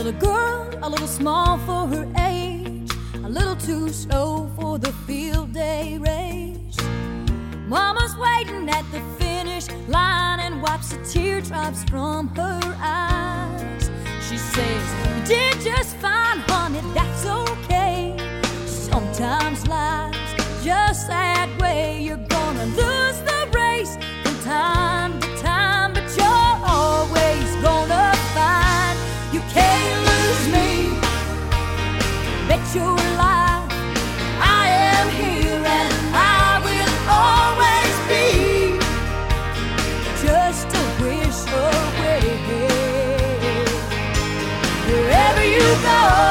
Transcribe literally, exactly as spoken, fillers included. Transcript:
little girl, a little small for her age, a little too slow for the field day race. Mama's waiting at the finish line and wipes the teardrops from her eyes. She says, "You did just fine, honey, that's okay. Sometimes life's just that way. You're gonna lose the race from time to time, but you're always gonna find you can't lose me. Bet your life I am here and I will always be just a wish away. Wherever you go,